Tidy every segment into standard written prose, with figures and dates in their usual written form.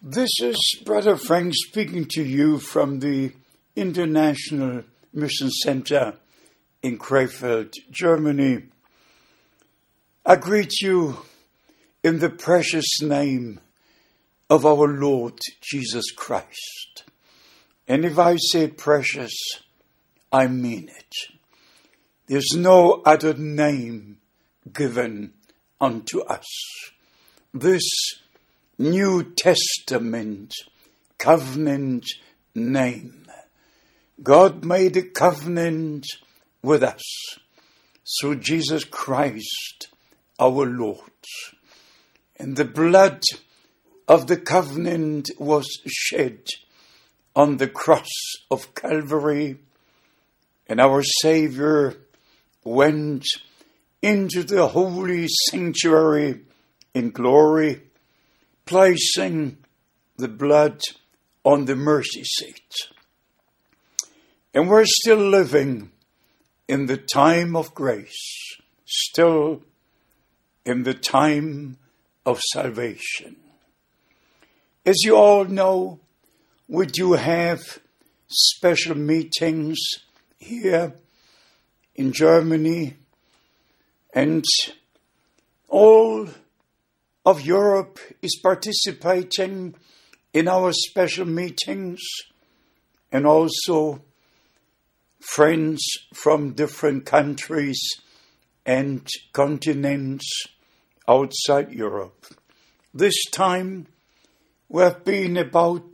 This is Brother Frank speaking to you from the International Mission Center in Krefeld, Germany. I greet you in the precious name of our Lord Jesus Christ. And if I say precious, I mean it. There's no other name given unto us. This New Testament covenant name. God made a covenant with us through Jesus Christ, our Lord. And the blood of the covenant was shed on the cross of Calvary, and our Savior went into the holy sanctuary in glory, placing the blood on the mercy seat. And we're still living in the time of grace, still in the time of salvation. As you all know, we do have special meetings here in Germany, and all of Europe is participating in our special meetings, and also friends from different countries and continents outside Europe. This time we have been about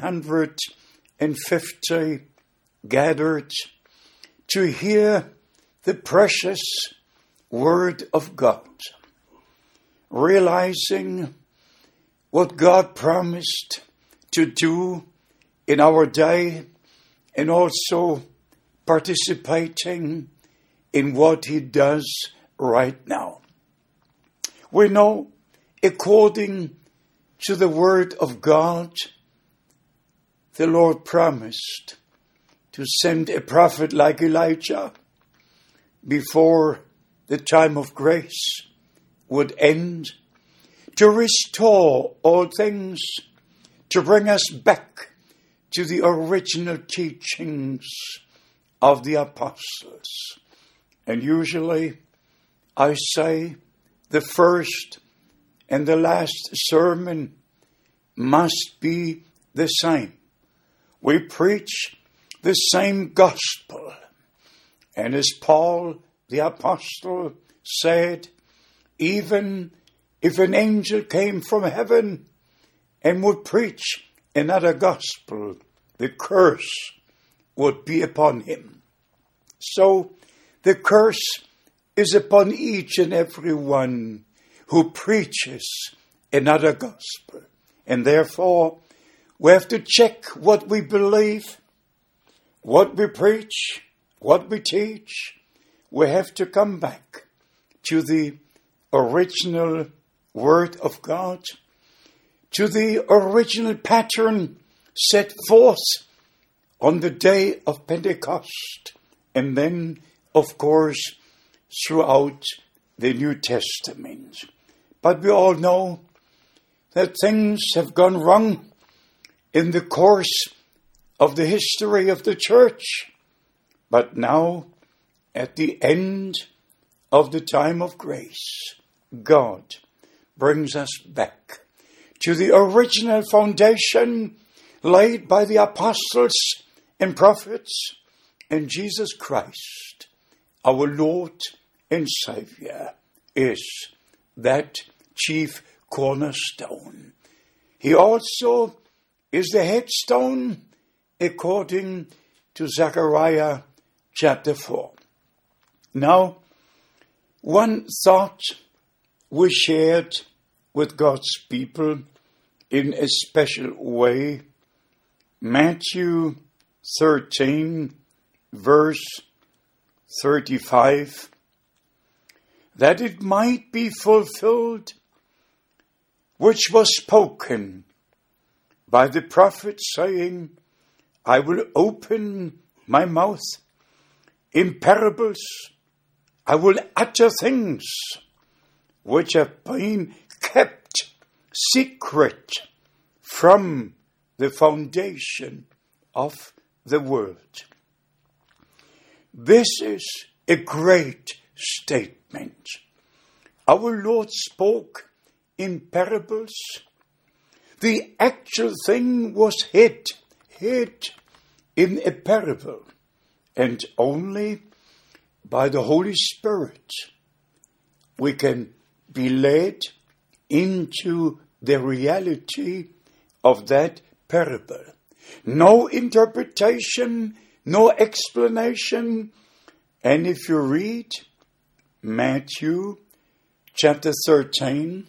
950 gathered to hear the precious Word of God, realizing what God promised to do in our day, and also participating in what He does right now. We know, according to the Word of God, the Lord promised to send a prophet like Elijah before the time of grace would end, to restore all things, to bring us back to the original teachings of the apostles. And usually I say the first and the last sermon must be the same. We preach the same gospel. And as Paul the apostle said, even if an angel came from heaven and would preach another gospel, the curse would be upon him. So the curse is upon each and every one who preaches another gospel. And therefore, we have to check what we believe, what we preach, what we teach. We have to come back to the original Word of God, to the original pattern set forth on the day of Pentecost, and then, of course, throughout the New Testament. But we all know that things have gone wrong in the course of the history of the church. But now, at the end of the time of grace, God brings us back to the original foundation laid by the apostles and prophets, and Jesus Christ, our Lord and Savior, is that chief cornerstone. He also is the headstone according to Zechariah chapter 4. Now, one thought we shared with God's people in a special way. Matthew 13, verse 35. That it might be fulfilled, which was spoken by the prophet, saying, I will open my mouth in parables. I will utter things which have been kept secret from the foundation of the world. This is a great statement. Our Lord spoke in parables. The actual thing was hid in a parable, and only by the Holy Spirit we can be led into the reality of that parable. No interpretation, no explanation. And if you read Matthew chapter 13,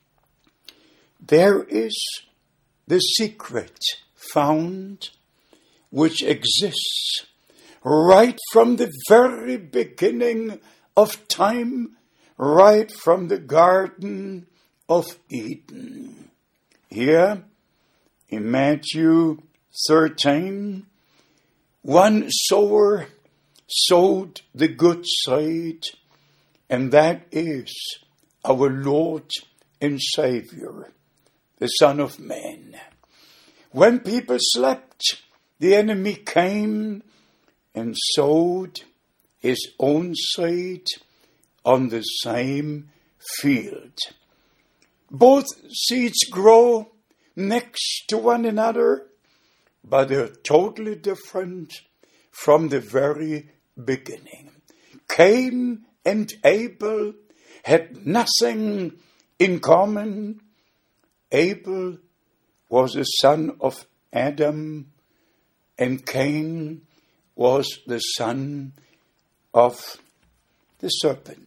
there is the secret found which exists right from the very beginning of time, right from the Garden of Eden. Here in Matthew 13, one sower sowed the good seed, and that is our Lord and Savior, the Son of Man. When people slept, the enemy came and sowed his own seed on the same field. Both seeds grow next to one another, but they're totally different from the very beginning. Cain and Abel had nothing in common. Abel was the son of Adam, and Cain was the son of the serpent.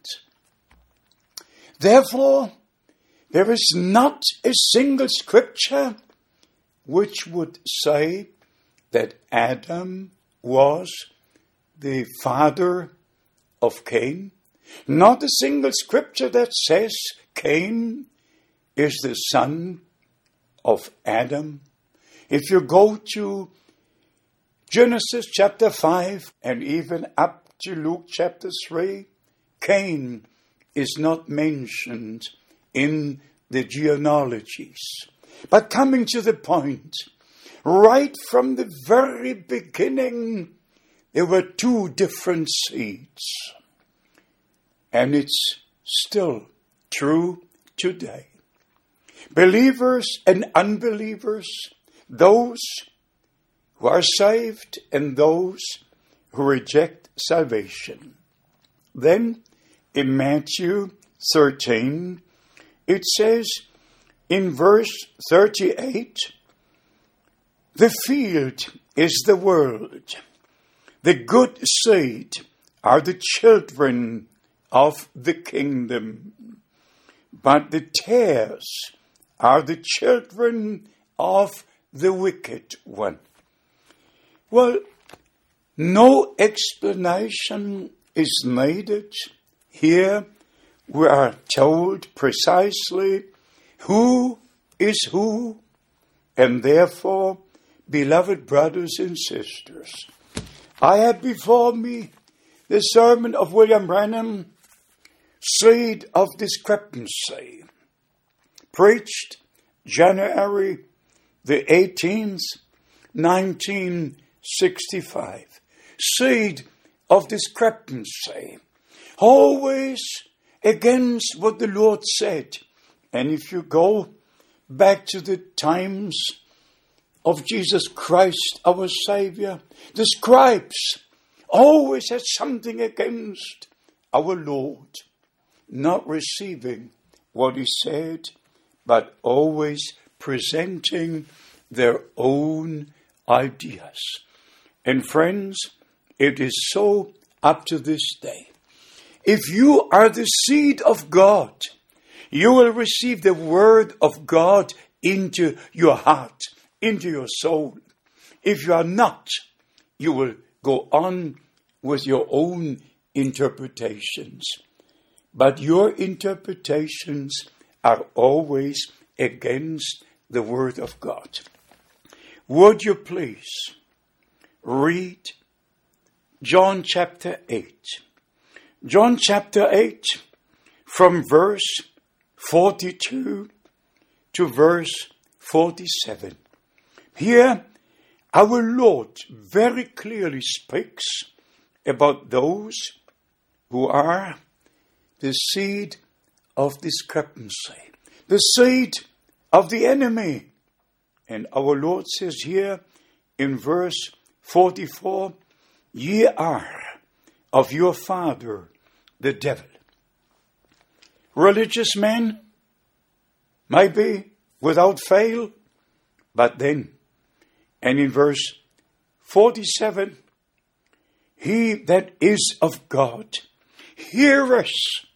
Therefore, there is not a single scripture which would say that Adam was the father of Cain. Not a single scripture that says Cain is the son of Adam. If you go to Genesis chapter 5 and even up to Luke chapter 3, Cain is not mentioned in the genealogies. But coming to the point, right from the very beginning, there were two different seeds. And it's still true today. Believers and unbelievers, those who are saved and those who reject salvation. Then in Matthew 13, it says in verse 38, the field is the world. The good seed are the children of the kingdom, but the tares are the children of the wicked one. Well, no explanation is needed. Here we are told precisely who is who, and therefore, beloved brothers and sisters, I have before me the sermon of William Branham, Seed of Discrepancy, preached January the 18th, 1965. Seed of discrepancy. Always against what the Lord said. And if you go back to the times of Jesus Christ, our Savior, the scribes always had something against our Lord, not receiving what he said, but always presenting their own ideas. And friends, it is so up to this day. If you are the seed of God, you will receive the word of God into your heart, into your soul. If you are not, you will go on with your own interpretations. But your interpretations are always against the word of God. Would you please read John chapter 8. John chapter 8 from verse 42 to verse 47. Here, our Lord very clearly speaks about those who are the seed of discrepancy, the seed of the enemy. And our Lord says here in verse 44, ye are of your father, the devil. Religious men, maybe without fail, but then, and in verse 47, he that is of God heareth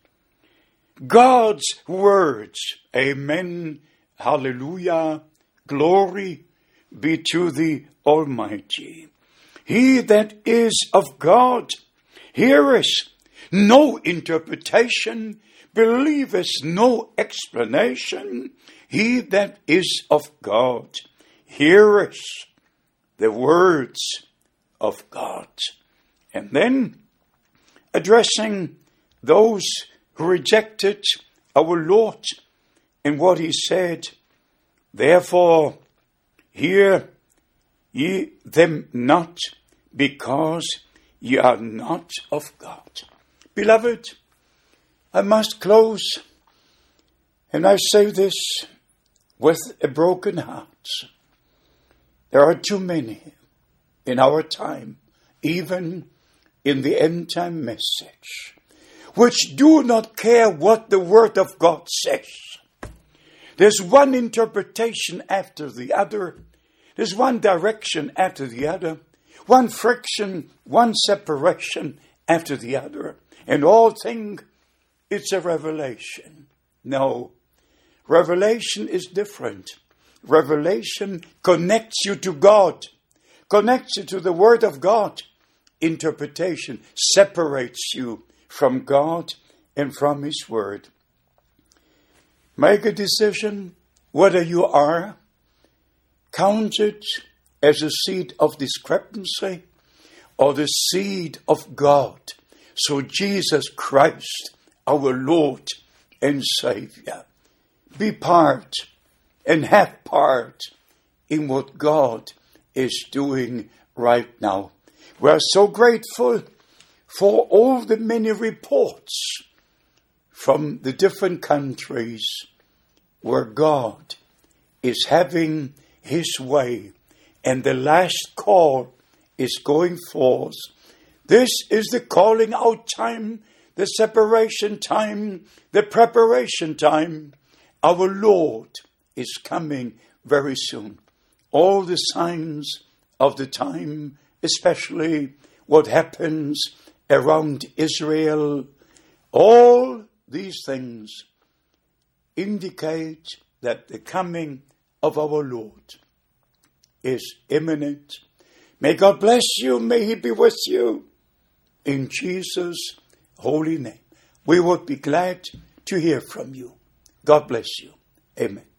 God's words. Amen. Hallelujah. Glory be to the Almighty. He that is of God heareth no interpretation, believeth no explanation. He that is of God heareth the words of God. And then, addressing those who rejected our Lord and what he said, therefore, hear ye them not, because ye are not of God. Beloved, I must close, and I say this with a broken heart. There are too many in our time, even in the end time message, which do not care what the Word of God says. There's one interpretation after the other. There's one direction after the other. One friction, one separation after the other. And all think it's a revelation. No. Revelation is different. Revelation connects you to God. Connects you to the Word of God. Interpretation separates you from God and from His Word. Make a decision whether you are counted as a seed of discrepancy or the seed of God. So Jesus Christ, our Lord and Savior, be part and have part in what God is doing right now. We are so grateful for all the many reports from the different countries where God is having His way, and the last call is going forth. This is the calling out time, the separation time, the preparation time. Our Lord is coming very soon. All the signs of the time, especially what happens around Israel, all these things indicate that the coming of our Lord is imminent. May God bless you. May He be with you. In Jesus' holy name. We would be glad to hear from you. God bless you. Amen.